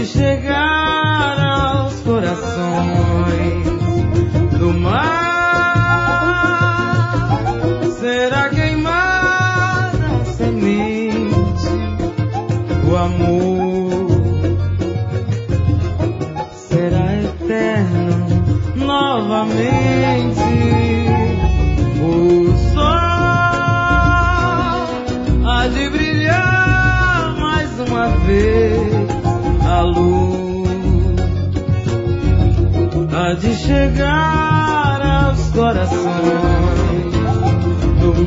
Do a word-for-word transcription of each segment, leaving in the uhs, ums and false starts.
de chegar aos corações do mar. Será queimada a semente, o amor será eterno novamente. O sol há de brilhar mais uma vez, a luz há de chegar aos corações do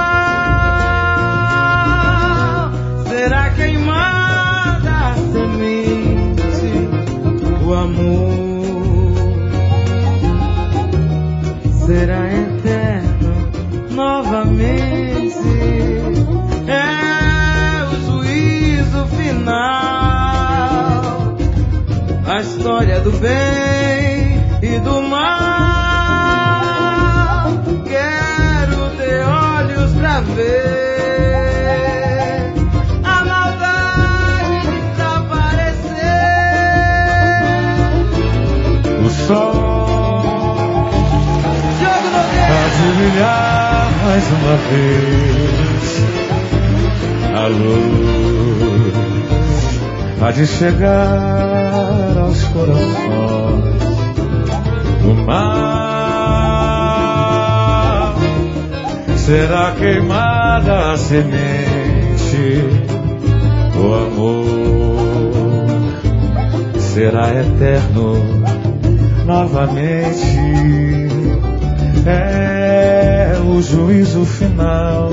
mar. Será queimada a semente, o amor será eterno novamente. É o juízo final, a história do bem e do mal. Quero ter olhos pra ver a maldade desaparecer. O sol há de brilhar mais uma vez, a luz há de chegar aos corações do mar. Será queimada a semente, o amor será eterno novamente. É o juízo final,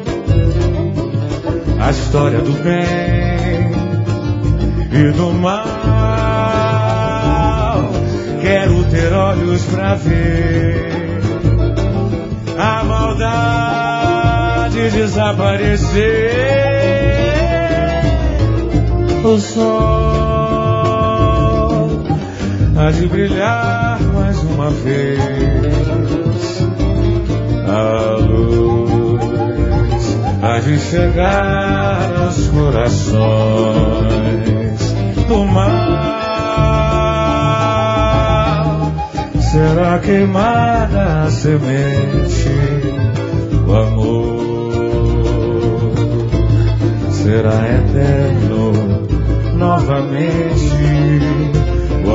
a história do bem e do mal. Quero ter olhos pra ver a maldade desaparecer. O sol há de brilhar mais uma vez, a luz há de chegar aos corações do mal. Será queimada a semente, o amor será eterno novamente. O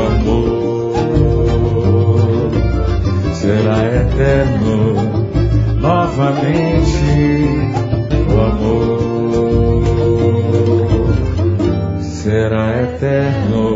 amor será eterno novamente. O amor será eterno